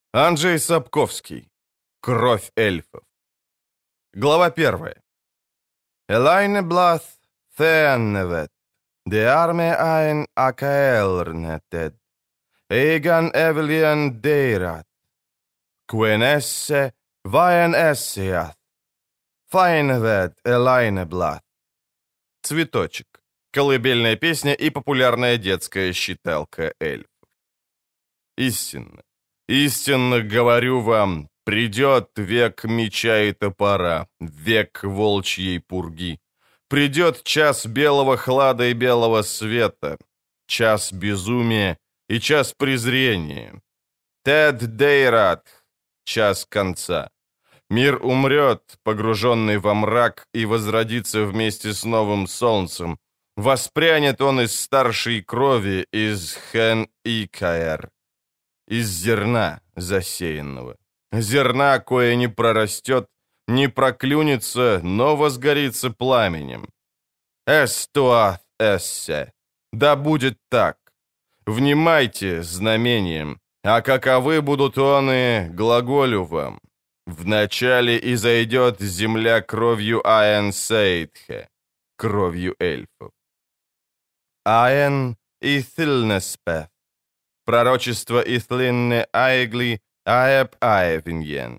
Анджей Сапковский. Кровь эльфов. Глава 1. Элайне Блаth Thенневет, де арме айн акаэлрнетед, Эйган Эвелиан Дейрат, Куэнессе Ваен Эссиат, Файневет Элайне Блаth. Цветочек. Колыбельная песня и популярная детская считалка эльфов. Истинно. Истинно говорю вам, придет век меча и топора, век волчьей пурги. Придет час белого хлада и белого света, час безумия и час презрения. Тед Дейрат, час конца. Мир умрет, погруженный во мрак, и возродится вместе с новым солнцем. Воспрянет он из старшей крови, из Хен-Икаэр. Из зерна засеянного. Зерна, кое не прорастет, не проклюнется, но возгорится пламенем. Эстуаth эссе. Да будет так. Внимайте знамением, а каковы будут оны, глаголю вам. Вначале изойдет земля кровью Аэн-Сейдхе, кровью эльфов. Аэн и Thilnespeth. Пророчество Итhlинне Аегли Аэб Аевиньен.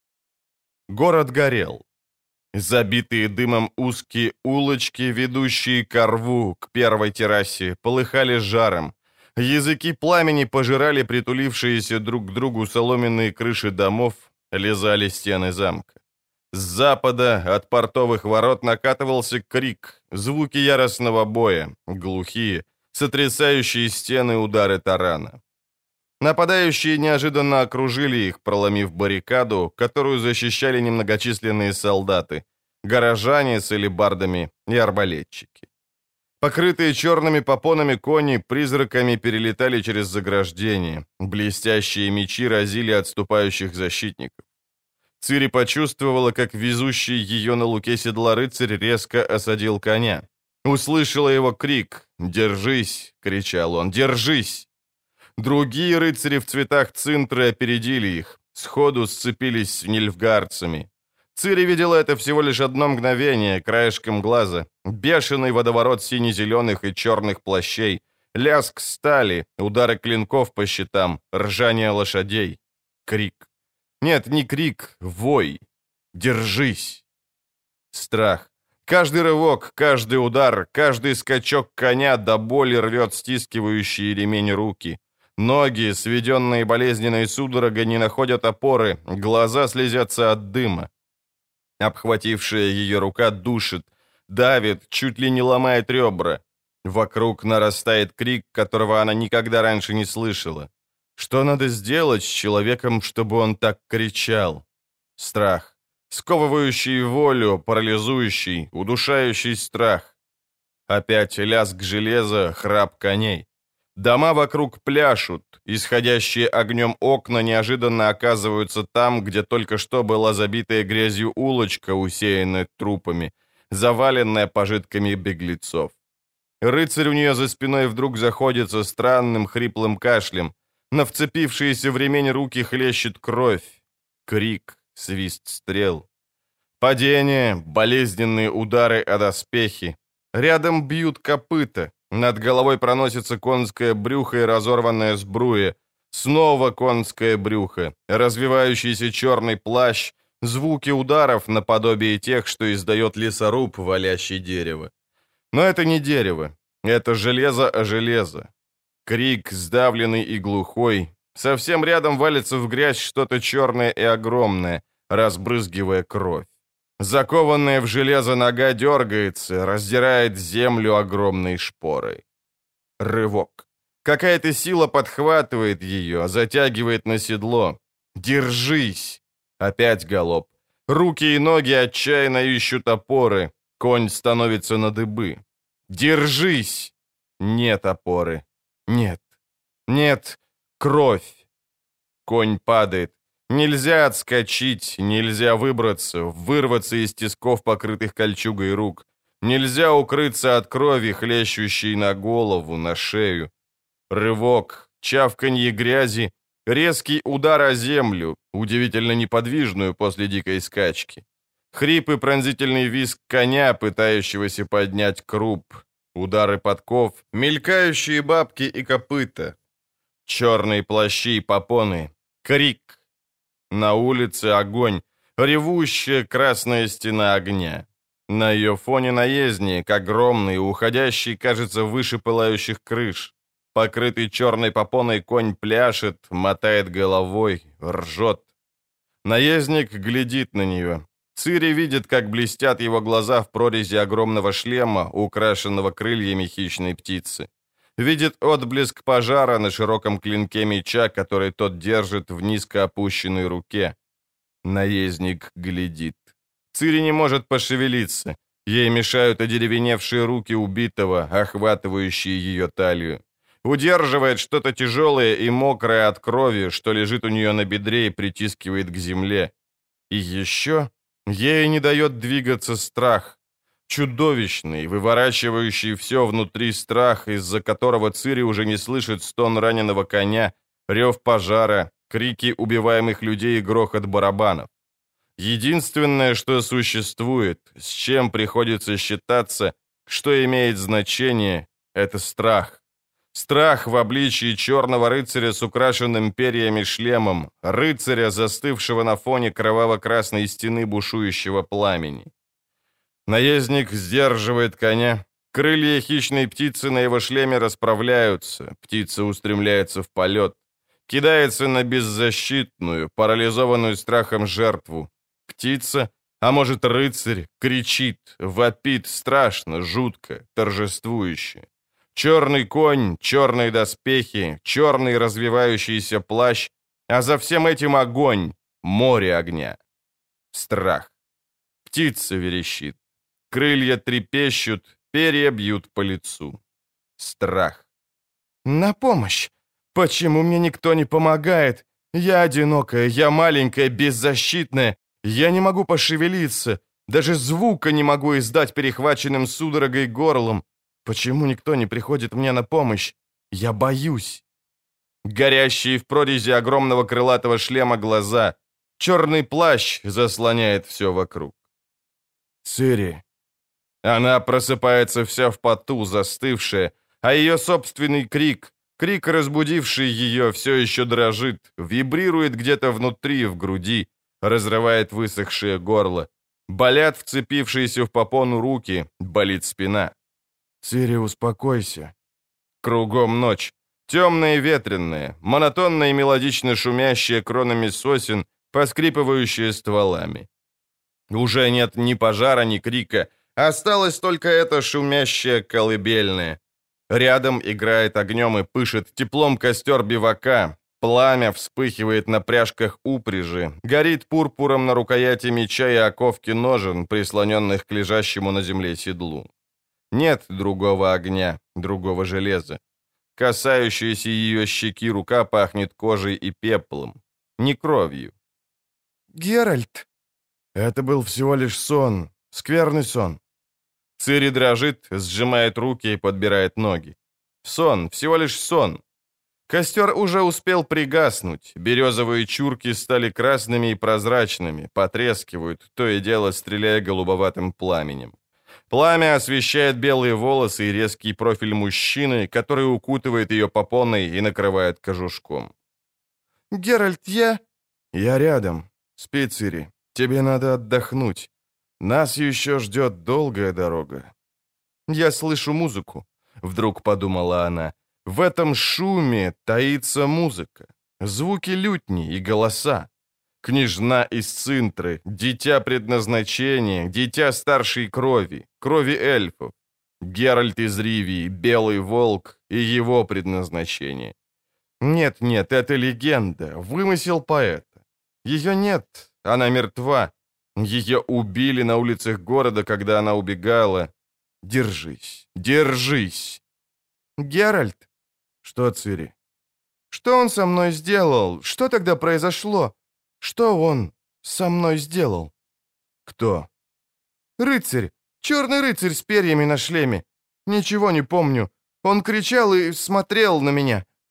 Город горел. Забитые дымом узкие улочки, ведущие ко рву, к первой террасе, полыхали жаром. Языки пламени пожирали притулившиеся друг к другу соломенные крыши домов, лизали стены замка. С запада от портовых ворот накатывался крик, звуки яростного боя, глухие, сотрясающие стены удары тарана. Нападающие неожиданно окружили их, проломив баррикаду, которую защищали немногочисленные солдаты, горожане с алебардами и арбалетчики. Покрытые черными попонами кони призраками перелетали через заграждение, блестящие мечи разили отступающих защитников. Цири почувствовала, как везущий ее на луке седла рыцарь резко осадил коня. Услышала его крик «Держись!» — кричал он «Держись!» Другие рыцари в цветах цинтры опередили их, сходу сцепились с нильфгардцами. Цири видела это всего лишь одно мгновение, краешком глаза. Бешеный водоворот сине-зеленых и черных плащей, лязг стали, удары клинков по щитам, ржание лошадей. Крик. Нет, не крик, вой. Держись. Страх. Каждый рывок, каждый удар, каждый скачок коня до боли рвет стискивающие ремень руки. Ноги, сведенные болезненной судорогой, не находят опоры, глаза слезятся от дыма. Обхватившая ее рука душит, давит, чуть ли не ломает ребра. Вокруг нарастает крик, которого она никогда раньше не слышала. Что надо сделать с человеком, чтобы он так кричал? Страх. Сковывающий волю, парализующий, удушающий страх. Опять лязг железа, храп коней. Дома вокруг пляшут, исходящие огнем окна неожиданно оказываются там, где только что была забитая грязью улочка, усеянная трупами, заваленная пожитками беглецов. Рыцарь у нее за спиной вдруг заходится странным хриплым кашлем, на вцепившиеся в ремень руки хлещет кровь, крик, свист стрел. Падение, болезненные удары о доспехи. Рядом бьют копыта. Над головой проносится конское брюхо и разорванная сбруя. Снова конское брюхо, развивающийся черный плащ, звуки ударов наподобие тех, что издает лесоруб, валящий дерево. Но это не дерево, это железо о железо. Крик, сдавленный и глухой. Совсем рядом валится в грязь что-то черное и огромное, разбрызгивая кровь. Закованная в железо нога дергается, раздирает землю огромной шпорой. Рывок. Какая-то сила подхватывает ее, затягивает на седло. «Держись!» Опять галоп. Руки и ноги отчаянно ищут опоры. Конь становится на дыбы. «Держись!» Нет опоры. Нет. Нет. Кровь. Конь падает. Нельзя отскочить, нельзя вырваться из тисков, покрытых кольчугой рук. Нельзя укрыться от крови, хлещущей на голову, на шею. Рывок, чавканье грязи, Резкий удар о землю, удивительно неподвижную после дикой скачки. Хрип и пронзительный визг коня, пытающегося поднять круп. Удары подков, мелькающие бабки и копыта. Черные плащи и попоны. Крик. На улице огонь. Ревущая красная стена огня. На ее фоне наездник, огромный, уходящий, кажется, выше пылающих крыш. Покрытый черной попоной конь пляшет, мотает головой, ржет. Наездник глядит на нее. Цири видит, как блестят его глаза в прорези огромного шлема, украшенного крыльями хищной птицы. Видит отблеск пожара на широком клинке меча, который тот держит в низко опущенной руке. Наездник глядит. Цири не может пошевелиться. Ей мешают одеревеневшие руки убитого, охватывающие ее талию. Удерживает что-то тяжелое и мокрое от крови, что лежит у нее на бедре и притискивает к земле. И еще ей не дает двигаться страх. Чудовищный, выворачивающий все внутри страх, из-за которого Цири уже не слышит стон раненого коня, рев пожара, крики убиваемых людей и грохот барабанов. Единственное, что существует, с чем приходится считаться, что имеет значение, это страх. Страх в обличии черного рыцаря с украшенным перьями шлемом, рыцаря, застывшего на фоне кроваво-красной стены бушующего пламени. Наездник сдерживает коня. Крылья хищной птицы на его шлеме расправляются. Птица устремляется в полет. Кидается на беззащитную, парализованную страхом жертву. Птица, а может рыцарь, кричит, вопит страшно, жутко, торжествующе. Черный конь, черные доспехи, черный развивающийся плащ, а за всем этим огонь, море огня. Страх. Птица верещит. Крылья трепещут, перья бьют по лицу. Страх. «На помощь! Почему мне никто не помогает? Я одинокая, я маленькая, беззащитная. Я не могу пошевелиться. Даже звука не могу издать перехваченным судорогой горлом. Почему никто не приходит мне на помощь? Я боюсь». Горящие в прорези огромного крылатого шлема глаза. Черный плащ заслоняет все вокруг. «Цири». Она просыпается вся в поту, застывшая, а ее собственный крик, крик, разбудивший ее, все еще дрожит, вибрирует где-то внутри, в груди, разрывает высохшее горло. Болят вцепившиеся в попону руки, болит спина. «Цири, успокойся». Кругом ночь, темная и ветреная, монотонно и мелодично шумящая кронами сосен, поскрипывающая стволами. Уже нет ни пожара, ни крика, осталось только это шумящее колыбельное. Рядом играет огнем и пышет теплом костер бивака, пламя вспыхивает на пряжках упряжи, горит пурпуром на рукояти меча и оковке ножен, прислоненных к лежащему на земле седлу. Нет другого огня, другого железа. Касающаяся ее щеки рука пахнет кожей и пеплом, не кровью. «Геральт!» Это был всего лишь сон, скверный сон. Цири дрожит, сжимает руки и подбирает ноги. Сон, всего лишь сон. Костер уже успел пригаснуть, березовые чурки стали красными и прозрачными, потрескивают, то и дело стреляя голубоватым пламенем. Пламя освещает белые волосы и резкий профиль мужчины, который укутывает ее попоной и накрывает кожушком. «Геральт, я...» «Я рядом. Спи, Цири. Тебе надо отдохнуть. Нас еще ждет долгая дорога». «Я слышу музыку», — вдруг подумала она. «В этом шуме таится музыка, звуки лютни и голоса. Княжна из Цинтры, дитя предназначения, дитя старшей крови, крови эльфов. Геральт из Ривии, Белый Волк и его предназначение. Нет, это легенда, вымысел поэта. Ее нет, она мертва. Ее убили на улицах города, когда она убегала. Держись, держись!» «Геральт!» «Что, Цири?» «Что он со мной сделал? Что тогда произошло? Что он со мной сделал?» «Кто?» «Рыцарь! Черный рыцарь с перьями на шлеме. Ничего не помню. Он кричал и смотрел на меня.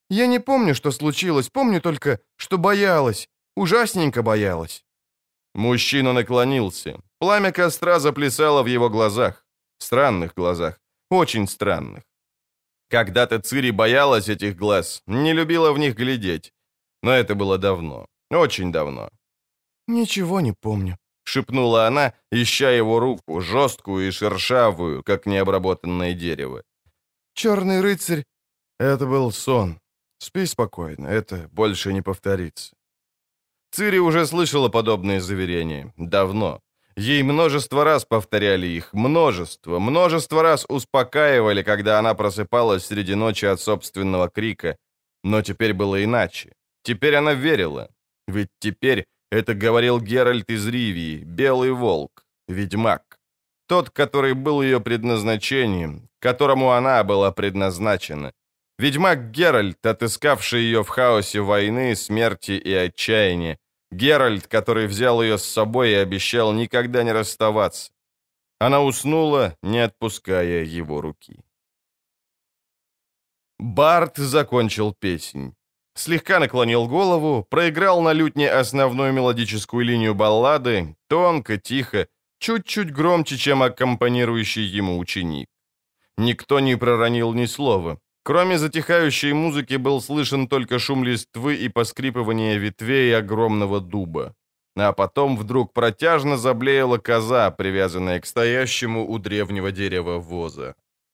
Я не помню, что случилось, помню только, что боялась, ужасненько боялась». Мужчина наклонился. Пламя костра заплясало в его глазах. Странных глазах. Очень странных. Когда-то Цири боялась этих глаз, не любила в них глядеть. Но это было давно. Очень давно. «Ничего не помню», — шепнула она, ища его руку, жесткую и шершавую, как необработанное дерево. «Черный рыцарь...» Это был сон. Спи спокойно, это больше не повторится. Цири уже слышала подобные заверения. Давно. Ей множество раз повторяли их. Множество раз успокаивали, когда она просыпалась среди ночи от собственного крика. Но теперь было иначе. Теперь она верила. Ведь теперь это говорил Геральт из Ривии, Белый Волк, ведьмак. Тот, который был ее предназначением, которому она была предназначена. Ведьмак Геральт, отыскавший ее в хаосе войны, смерти и отчаяния. Геральт, который взял ее с собой и обещал никогда не расставаться. Она уснула, не отпуская его руки. Бард закончил песнь. Слегка наклонил голову, проиграл на лютне основную мелодическую линию баллады, тонко, тихо, чуть-чуть громче, чем аккомпанирующий ему ученик. Никто не проронил ни слова. Кроме затихающей музыки был слышен только шум листвы и поскрипывание ветвей огромного дуба. А потом вдруг протяжно заблеяла коза, привязанная к стоящему у древнего дерева воза.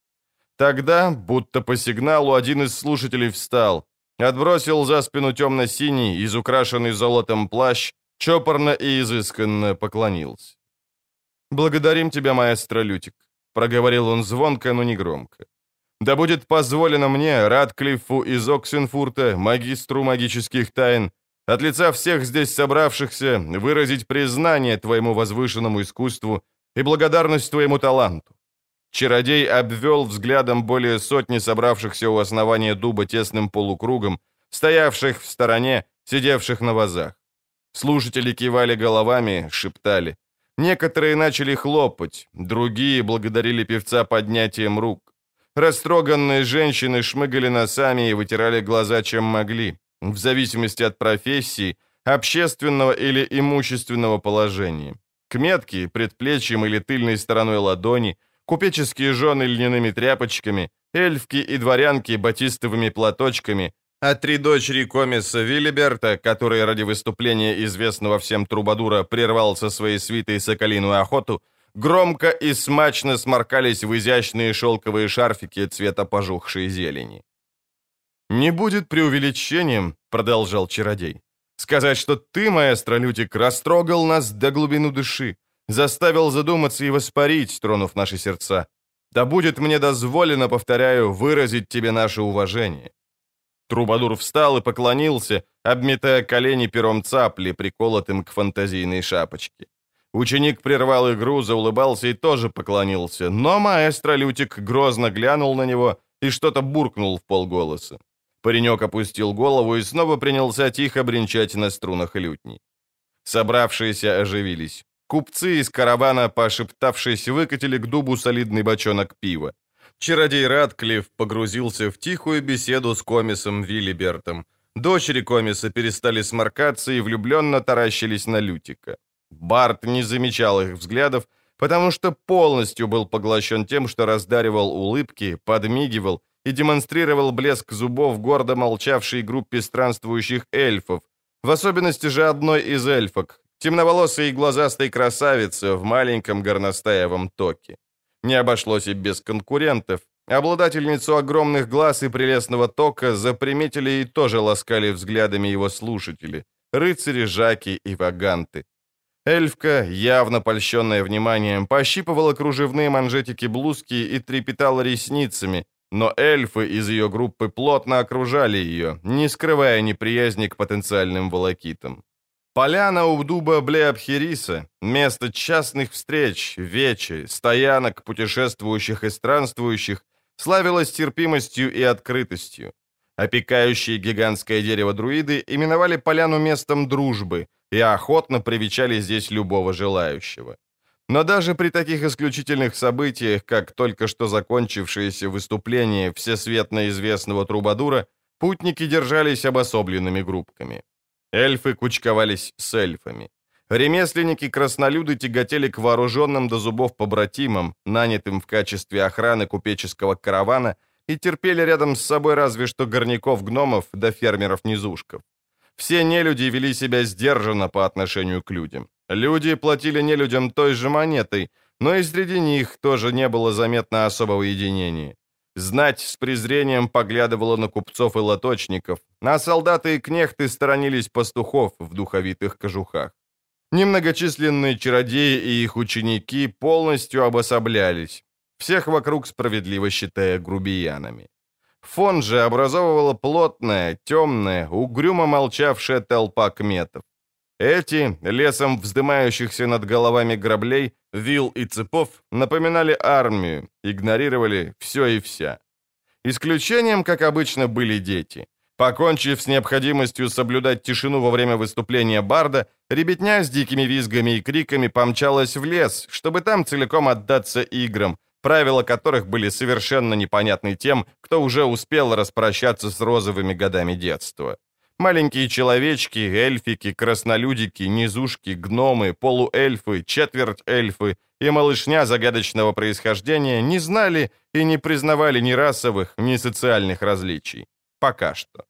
Тогда, будто по сигналу, один из слушателей встал, отбросил за спину темно-синий, изукрашенный золотом плащ, чопорно и изысканно поклонился. «Благодарим тебя, маэстро Лютик», — проговорил он звонко, но не громко. «Да будет позволено мне, Ратклиффу из Оксенфурта, магистру магических тайн, от лица всех здесь собравшихся выразить признание твоему возвышенному искусству и благодарность твоему таланту». Чародей обвел взглядом более сотни собравшихся у основания дуба тесным полукругом, стоявших в стороне, сидевших на вазах. Слушатели кивали головами, шептали. Некоторые начали хлопать, другие благодарили певца поднятием рук. Растроганные женщины шмыгали носами и вытирали глаза, чем могли, в зависимости от профессии, общественного или имущественного положения. Кметки предплечьем или тыльной стороной ладони, купеческие жены льняными тряпочками, эльфки и дворянки батистовыми платочками, а 3 дочери комисса Виллиберта, который ради выступления известного всем трубадура прервал со своей свитой соколиную охоту, громко и смачно сморкались в изящные шелковые шарфики цвета пожухшей зелени. «Не будет преувеличением, — продолжал чародей, — сказать, что ты, маэстро Лютик, растрогал нас до глубины души, заставил задуматься и воспарить, тронув наши сердца. Да будет мне дозволено, повторяю, выразить тебе наше уважение». Трубадур встал и поклонился, обметая колени пером цапли, приколотым к фантазийной шапочке. Ученик прервал игру, заулыбался и тоже поклонился, но маэстро Лютик грозно глянул на него и что-то буркнул в полголоса. Паренек опустил голову и снова принялся тихо бренчать на струнах лютни. Собравшиеся оживились. Купцы из каравана, пошептавшись, выкатили к дубу солидный бочонок пива. Чародей Ратклифф погрузился в тихую беседу с комиссом Виллибертом. Дочери комисса перестали сморкаться и влюбленно таращились на Лютика. Бард не замечал их взглядов, потому что полностью был поглощен тем, что раздаривал улыбки, подмигивал и демонстрировал блеск зубов гордо молчавшей группе странствующих эльфов, в особенности же одной из эльфок, темноволосой и глазастой красавицы в маленьком горностаевом токе. Не обошлось и без конкурентов. Обладательницу огромных глаз и прелестного тока заприметили и тоже ласкали взглядами его слушатели, рыцари, жаки и ваганты. Эльфка, явно польщенная вниманием, пощипывала кружевные манжетики блузки и трепетала ресницами, но эльфы из ее группы плотно окружали ее, не скрывая неприязни к потенциальным волокитам. Поляна у дуба Блеабхериса, место частных встреч, вечи, стоянок путешествующих и странствующих, славилась терпимостью и открытостью. Опекающие гигантское дерево друиды именовали поляну местом дружбы и охотно привечали здесь любого желающего. Но даже при таких исключительных событиях, как только что закончившееся выступление всесветно известного трубадура, Путники держались обособленными группками. Эльфы кучковались с эльфами. Ремесленники-краснолюды тяготели к вооруженным до зубов побратимам, нанятым в качестве охраны купеческого каравана, и терпели рядом с собой разве что горняков-гномов да фермеров-низушков. Все нелюди вели себя сдержанно по отношению к людям. Люди платили нелюдям той же монетой, но и среди них тоже не было заметно особого единения. Знать с презрением поглядывала на купцов и лоточников, а солдаты и кнехты сторонились пастухов в духовитых кожухах. Немногочисленные чародеи и их ученики полностью обособлялись, всех вокруг справедливо считая грубиянами. Фон же образовывала плотная, темная, угрюмо молчавшая толпа кметов. Эти, лесом вздымающихся над головами граблей, вил и цепов, напоминали армию, игнорировали все и вся. Исключением, как обычно, были дети. Покончив с необходимостью соблюдать тишину во время выступления барда, ребятня с дикими визгами и криками помчалась в лес, чтобы там целиком отдаться играм, правила которых были совершенно непонятны тем, кто уже успел распрощаться с розовыми годами детства. Маленькие человечки, эльфики, краснолюдики, низушки, гномы, полуэльфы, четверть-эльфы и малышня загадочного происхождения не знали и не признавали ни расовых, ни социальных различий. Пока что.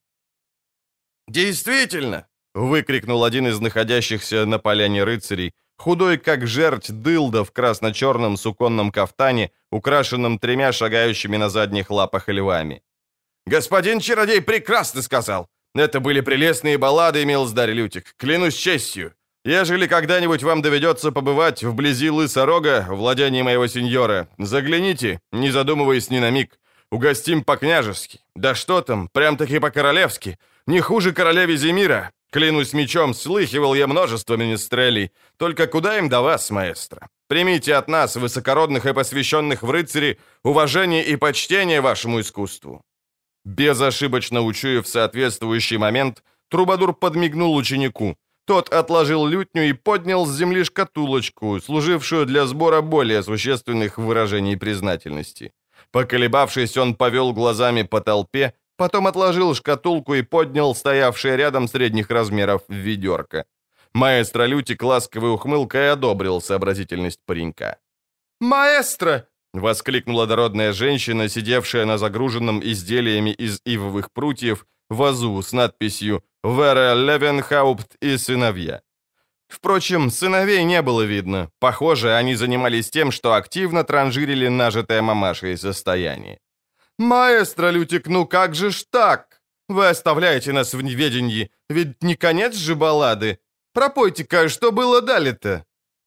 «Действительно!» — выкрикнул один из находящихся на поляне рыцарей, худой как жерть дылда в красно-черном суконном кафтане, украшенном 3 шагающими на задних лапах львами. «Господин чародей прекрасно сказал! Это были прелестные баллады, милздарь Лютик, клянусь честью. Ежели когда-нибудь вам доведется побывать вблизи Лысорога, владении моего сеньора, загляните, не задумываясь ни на миг. Угостим по-княжески. Да что там, прям-таки по-королевски. Не хуже короля Визимира. Клянусь мечом, слыхивал я множество министрелей. Только куда им до вас, маэстро? Примите от нас, высокородных и посвященных в рыцари, уважение и почтение вашему искусству». Безошибочно учуяв соответствующий момент, Трубадур подмигнул ученику. Тот отложил лютню и поднял с земли шкатулочку, служившую для сбора более существенных выражений признательности. Поколебавшись, он повел глазами по толпе, потом отложил шкатулку и поднял стоявшее рядом средних размеров ведерко. Маэстро Лютик ласковой ухмылкой одобрил сообразительность паренька. «Маэстро!» — воскликнула дородная женщина, сидевшая на загруженном изделиями из ивовых прутьев вазу с надписью «Вере Левенхаупт и сыновья». Впрочем, сыновей не было видно. Похоже, они занимались тем, что активно транжирили нажитое мамашей состояние. «Маэстро Лютик, ну как же ж так? Вы оставляете нас в неведении, ведь не конец же баллады. Пропойте-ка, что было далее-то?»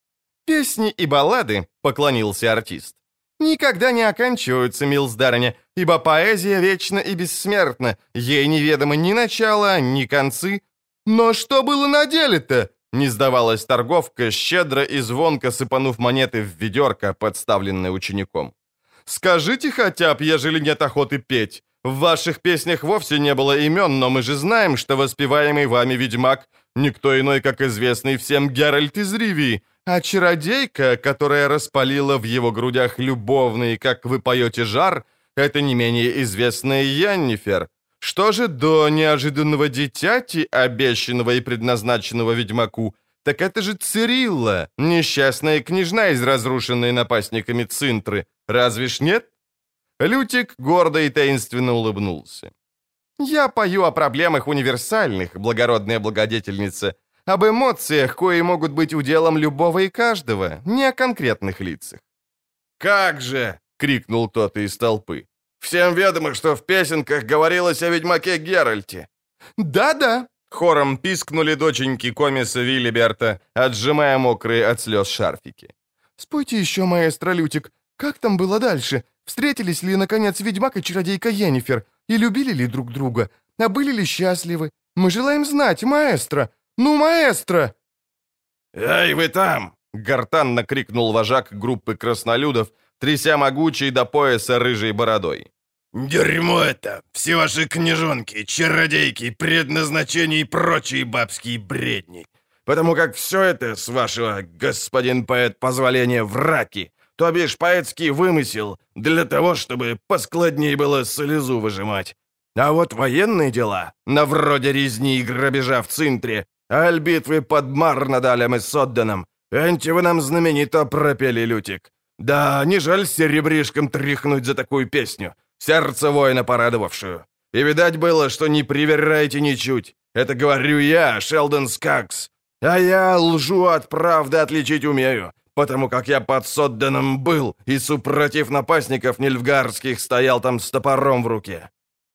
«Песни и баллады», — поклонился артист, «никогда не оканчиваются, милздарыня, ибо поэзия вечна и бессмертна, ей неведомо ни начало, ни концы. Но что было на деле-то?» Не сдавалась торговка, щедро и звонко сыпанув монеты в ведерко, подставленное учеником. «Скажите хотя б, ежели нет охоты петь. В ваших песнях вовсе не было имен, но мы же знаем, что воспеваемый вами ведьмак никто иной, как известный всем Геральт из Ривии, а чародейка, которая распалила в его грудях любовный, как вы поете, жар, это не менее известная Йеннифер. Что же до неожиданного дитяти, обещанного и предназначенного ведьмаку, так это же Цирилла, несчастная княжна из разрушенной напастниками Цинтры. Разве ж нет?» Лютик гордо и таинственно улыбнулся. «Я пою о проблемах универсальных, благородная благодетельница, об эмоциях, кои могут быть уделом любого и каждого, не о конкретных лицах». «Как же!» — крикнул кто-то из толпы. «Всем ведомо, что в песенках говорилось о ведьмаке Геральте». «Да-да», — хором пискнули доченьки комиса Виллиберта, отжимая мокрые от слез шарфики. «Спойте еще, маэстро Лютик, как там было дальше? Встретились ли, наконец, ведьмак и чародейка Йеннифер? И любили ли друг друга? А были ли счастливы? Мы желаем знать, маэстро! Ну, маэстро!» «Эй, вы там!» — гортанно крикнул вожак группы краснолюдов, тряся могучей до пояса рыжей бородой. «Дерьмо это! Все ваши княжонки, чародейки, предназначения и прочие бабские бредни! Потому как все это, с вашего, господин поэт, позволения, враки, то бишь поэтский вымысел, для того, чтобы поскладней было слезу выжимать. А вот военные дела, на вроде резни и грабежа в Цинтре, аль битвы под Марнадалем и Содданом, энти вы нам знаменито пропели, Лютик. Да, не жаль серебришком тряхнуть за такую песню, сердце воина порадовавшую. И видать было, что не привираете ничуть. Это говорю я, Шелдон Скакс. А я лжу от правды отличить умею, потому как я под Содданом был и супротив напастников нильфгарских стоял там с топором в руке.